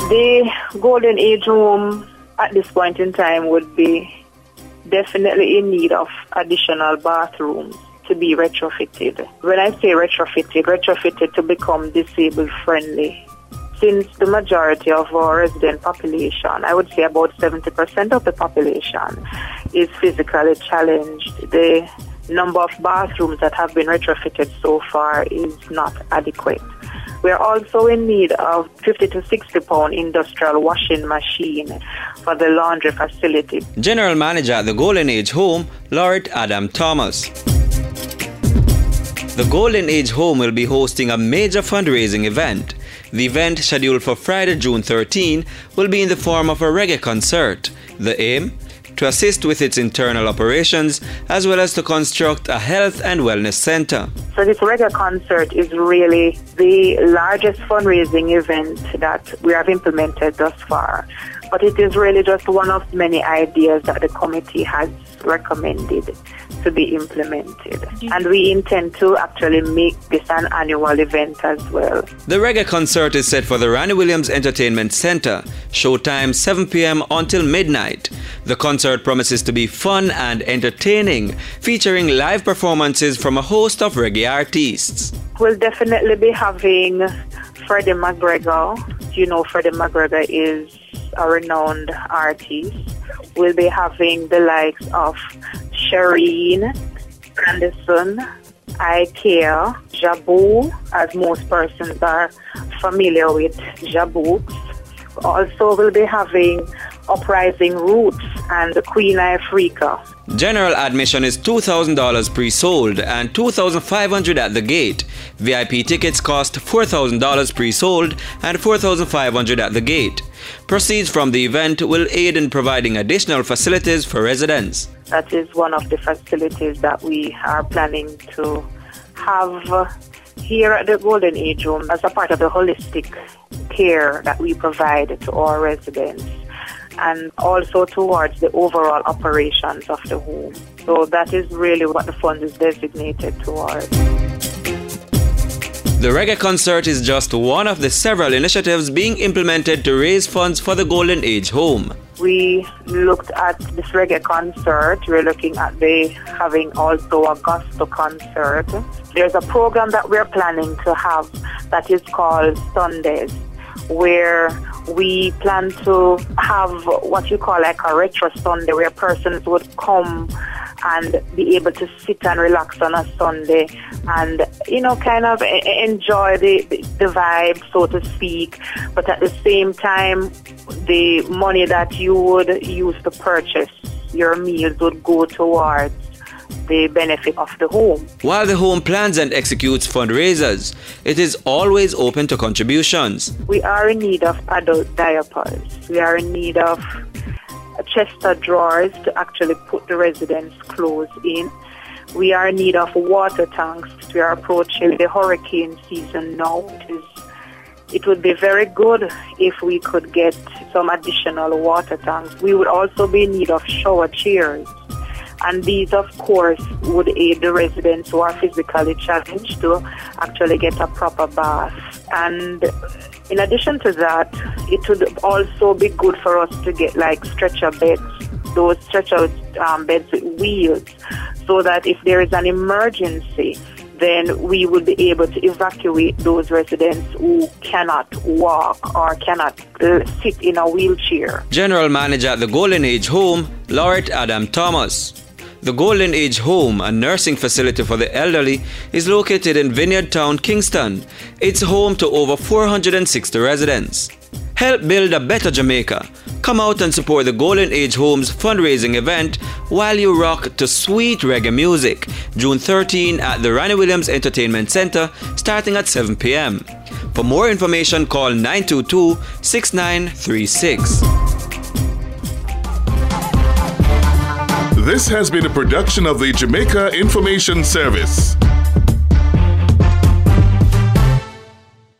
The Golden Age home at this point in time would be definitely in need of additional bathrooms to be retrofitted. When I say retrofitted to become disabled friendly. Since the majority of our resident population, I would say about 70% of the population, is physically challenged, the number of bathrooms that have been retrofitted so far is not adequate. We are also in need of 50 to 60 pound industrial washing machine for the laundry facility. General Manager at the Golden Age Home, Lord Adam Thomas. The Golden Age Home will be hosting a major fundraising event. The event, scheduled for Friday, June 13, will be in the form of a reggae concert. The aim? To assist with its internal operations, as well as to construct a health and wellness center. So this reggae concert is really the largest fundraising event that we have implemented thus far. But it is really just one of many ideas that the committee has recommended to be implemented. And we intend to actually make this an annual event as well. The reggae concert is set for the Randy Williams Entertainment Center. Showtime 7 p.m. until midnight. The concert promises to be fun and entertaining, featuring live performances from a host of reggae artists. We'll definitely be having Freddie McGregor. You know, Freddie McGregor is a renowned artist. We'll be having the likes of Shireen, Anderson, Ikea, Jabu, as most persons are familiar with Jabu. Also, we'll be having Uprising Roots and Queen Ifrica. General admission is $2,000 pre-sold and $2,500 at the gate. VIP tickets cost $4,000 pre-sold and $4,500 at the gate. Proceeds from the event will aid in providing additional facilities for residents. That is one of the facilities that we are planning to have here at the Golden Age Home as a part of the holistic care that we provide to our residents, and also towards the overall operations of the home. So that is really what the fund is designated towards. The reggae concert is just one of the several initiatives being implemented to raise funds for the Golden Age Home. We looked at this reggae concert. We're looking at having also a gospel concert. There's a program that we're planning to have that is called Sundays, where we plan to have what you call like a retro Sunday, where persons would come and be able to sit and relax on a Sunday and, you know, kind of enjoy the vibe, so to speak. But at the same time, the money that you would use to purchase your meals would go towards the benefit of the home. While the home plans and executes fundraisers, it is always open to contributions. We are in need of adult diapers. We are in need of chest of drawers to actually put the residents' clothes in. We are in need of water tanks. We are approaching the hurricane season now. It would be very good if we could get some additional water tanks. We would also be in need of shower chairs. And these, of course, would aid the residents who are physically challenged to actually get a proper bath. And in addition to that, it would also be good for us to get like stretcher beds, those stretcher beds with wheels, so that if there is an emergency, then we would be able to evacuate those residents who cannot walk or cannot sit in a wheelchair. General Manager at the Golden Age Home, Lord Adam Thomas. The Golden Age Home, a nursing facility for the elderly, is located in Vineyard Town, Kingston. It's home to over 460 residents. Help build a better Jamaica. Come out and support the Golden Age Home's fundraising event while you rock to sweet reggae music, June 13 at the Randy Williams Entertainment Center, starting at 7 p.m. For more information, call 922-6936. This has been a production of the Jamaica Information Service.